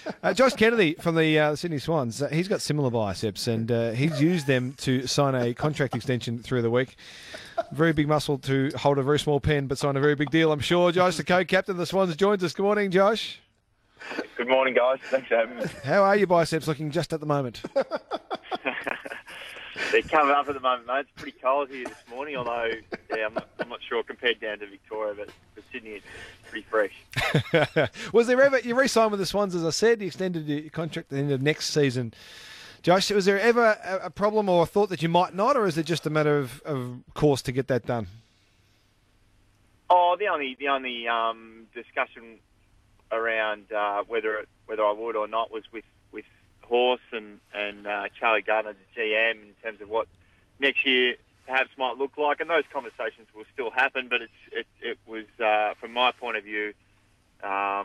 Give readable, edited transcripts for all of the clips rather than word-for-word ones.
Josh Kennedy from the Sydney Swans, he's got similar biceps, and he's used them to sign a contract extension through the week. Very big muscle to hold a very small pen, but sign a very big deal, I'm sure. Josh, the co-captain of the Swans, joins us. Good morning, Josh. Good morning, guys. Thanks for having me. How are your biceps looking just at the moment? They're coming up at the moment, mate. It's pretty cold here this morning, although I'm not sure compared down to Victoria, but for Sydney it's pretty fresh. Was there ever, you re-signed with the Swans, as I said, you extended your contract at the end of next season. Josh, was there ever a problem or a thought that you might not, or is it just a matter of course to get that done? Oh, the only discussion around whether I would or not was with Horse and Charlie Gardner, the GM, in terms of what next year perhaps might look like, and those conversations will still happen. But it was from my point of view, I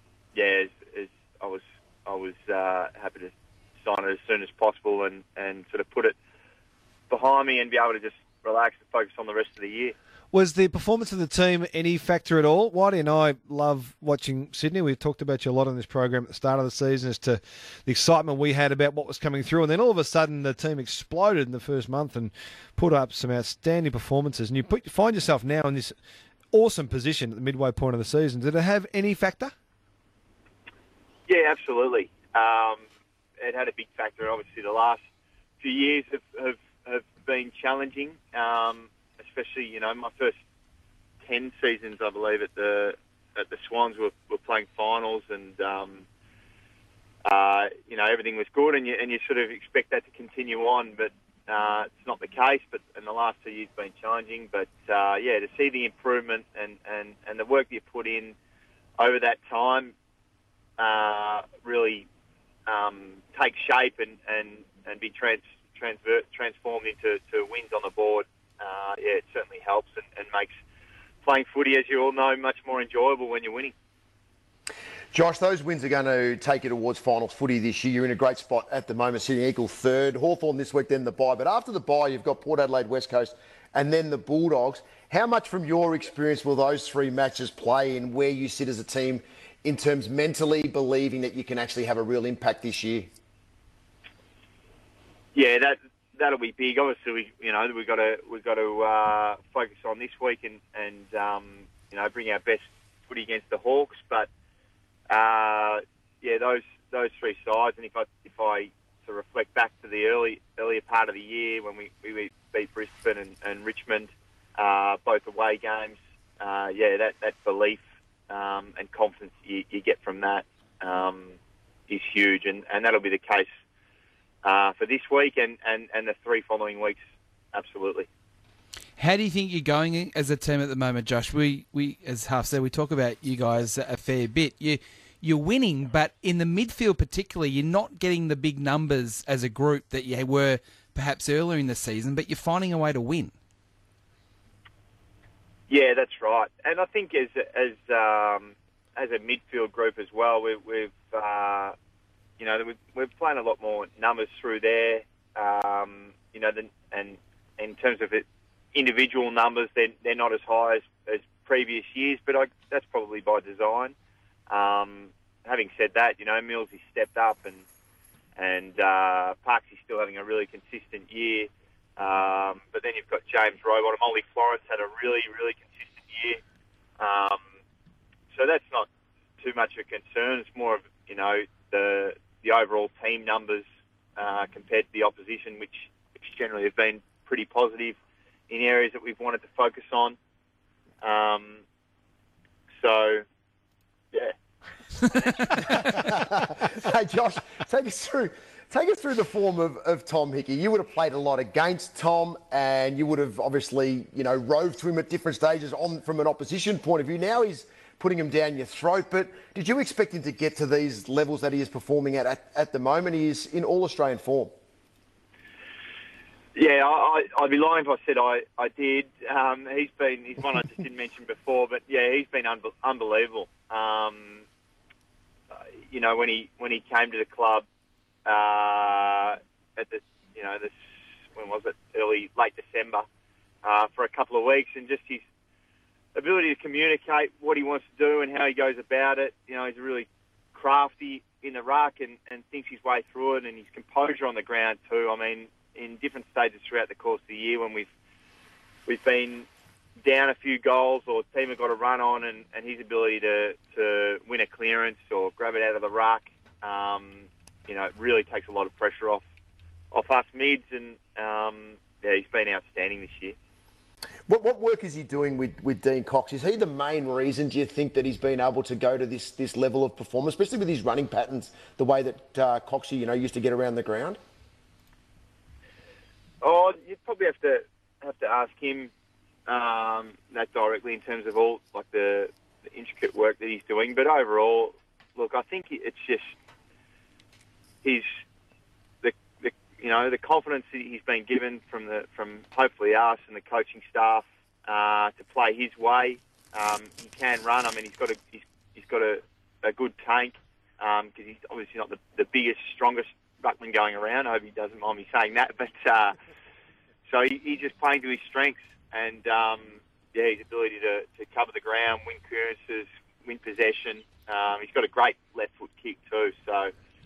was happy to sign it as soon as possible and sort of put it behind me and be able to just relax and focus on the rest of the year. Was the performance of the team any factor at all? Whitey and I love watching Sydney. We've talked about you a lot on this program at the start of the season as to the excitement we had about what was coming through. And then all of a sudden the team exploded in the first month and put up some outstanding performances. And you find yourself now in this awesome position at the midway point of the season. Did it have any factor? Yeah, absolutely. It had a big factor. Obviously, the last few years have been challenging. Especially, my first 10 seasons, I believe, at the Swans were playing finals, and everything was good, and you sort of expect that to continue on, but it's not the case. But in the last 2 years, it's been challenging. But to see the improvement and the work that you put in over that time really take shape and be transformed into wins on the board. It certainly helps and makes playing footy, as you all know, much more enjoyable when you're winning. Josh, those wins are going to take you towards finals footy this year. You're in a great spot at the moment, sitting equal third. Hawthorn this week, then the bye. But after the bye, you've got Port Adelaide, West Coast, and then the Bulldogs. How much from your experience will those three matches play in where you sit as a team in terms mentally believing that you can actually have a real impact this year? Yeah, that'll be big. Obviously, we've got to focus on this week and bring our best footy against the Hawks. But those three sides. And if I to reflect back to the earlier part of the year when we beat Brisbane and Richmond, both away games, that belief and confidence you get from that is huge, and that'll be the case for this week and the three following weeks, absolutely. How do you think you're going as a team at the moment, Josh? We as Half said, we talk about you guys a fair bit. You're winning, but in the midfield particularly, you're not getting the big numbers as a group that you were perhaps earlier in the season, but you're finding a way to win. Yeah, that's right. And I think as a midfield group as well, we're playing a lot more numbers through there. And in terms of it, individual numbers, they're not as high as previous years, but that's probably by design. Having said that, Millsy stepped up and Parksy's still having a really consistent year. But then you've got James Robot and Ollie Florence had a really, really consistent year. So that's not too much of a concern. It's more of, the overall team numbers compared to the opposition, which generally have been pretty positive in areas that we've wanted to focus on. Yeah. Hey, Josh, take us through the form of Tom Hickey. You would have played a lot against Tom, and you would have obviously, roved to him at different stages from an opposition point of view. Now he's putting him down your throat, but did you expect him to get to these levels that he is performing at the moment? He is in all-Australian form. Yeah, I'd be lying if I said I did. He's one I just didn't mention before, but yeah, he's been unbelievable. When he came to the club at late December for a couple of weeks, and just his ability to communicate what he wants to do and how he goes about it. He's a really crafty in the ruck and thinks his way through it, and his composure on the ground too. I mean, in different stages throughout the course of the year when we've been down a few goals or team have got a run on, and his ability to win a clearance or grab it out of the ruck, it really takes a lot of pressure off us mids, and he's been outstanding this year. What work is he doing with Dean Cox? Is he the main reason, do you think, that he's been able to go to this level of performance, especially with his running patterns, the way that Coxie, used to get around the ground? Oh, you'd probably have to ask him that directly in terms of all like the intricate work that he's doing. But overall, look, I think it's just the confidence that he's been given from hopefully us and the coaching staff to play his way. He can run. I mean, he's got a good tank because he's obviously not the biggest, strongest ruckman going around. I hope he doesn't mind me saying that. But so he's just playing to his strengths, and his ability to cover the ground, win clearances, win possession. He's got a great left foot kick too. So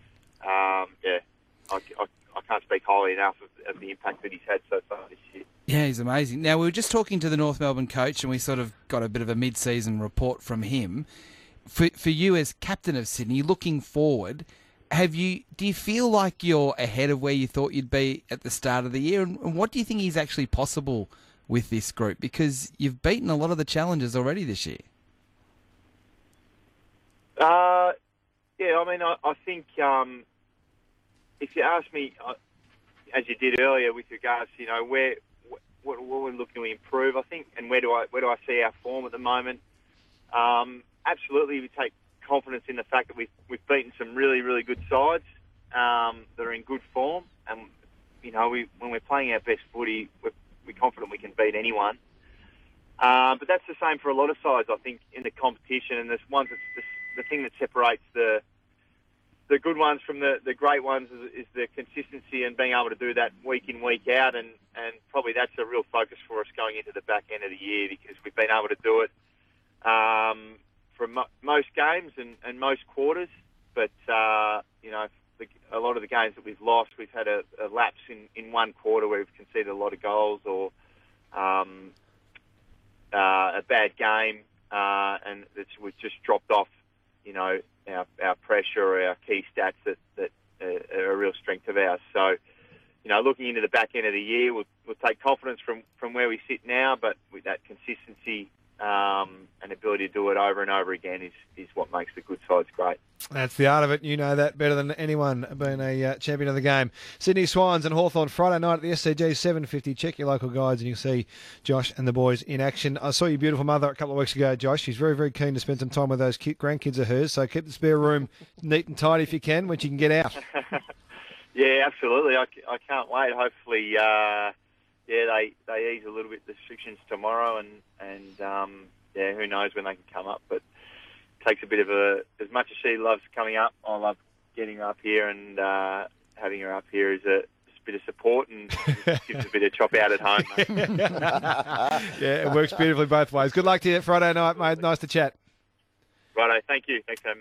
I can't speak highly enough of the impact that he's had so far this year. Yeah, he's amazing. Now, we were just talking to the North Melbourne coach, and we sort of got a bit of a mid-season report from him. For you as captain of Sydney, looking forward, do you feel like you're ahead of where you thought you'd be at the start of the year? And what do you think is actually possible with this group? Because you've beaten a lot of the challenges already this year. I think if you ask me, as you did earlier, with regards to what we're looking to improve, I think, and where do I see our form at the moment? Absolutely, we take confidence in the fact that we've beaten some really, really good sides that are in good form, and when we're playing our best footy, we're confident we can beat anyone. But that's the same for a lot of sides, I think, in the competition. And there's ones that's the thing that separates the good ones from the great ones is the consistency and being able to do that week in, week out. And probably that's a real focus for us going into the back end of the year, because we've been able to do it for most games and most quarters. But, a lot of the games that we've lost, we've had a lapse in one quarter where we've conceded a lot of goals or a bad game, and we've just dropped off, our pressure or our key stats that are a real strength of ours. So, looking into the back end of the year, we'll take confidence from where we sit now, but with that consistency and ability to do it over and over again is what makes the good sides great. That's the art of it. You know that better than anyone, being a champion of the game. Sydney Swans and Hawthorn Friday night at the SCG, 7:50. Check your local guides and you'll see Josh and the boys in action. I saw your beautiful mother a couple of weeks ago, Josh. She's very, very keen to spend some time with those cute grandkids of hers, so keep the spare room neat and tidy if you can, when she can get out. Yeah, absolutely. I can't wait. Hopefully, they ease a little bit the restrictions tomorrow, and who knows when they can come up. But it takes a bit of as much as she loves coming up, I love getting her up here, and having her up here is a bit of support and gives a bit of chop out at home. Yeah, it works beautifully both ways. Good luck to you Friday night, mate. Nice to chat. Righto, thank you. Thanks,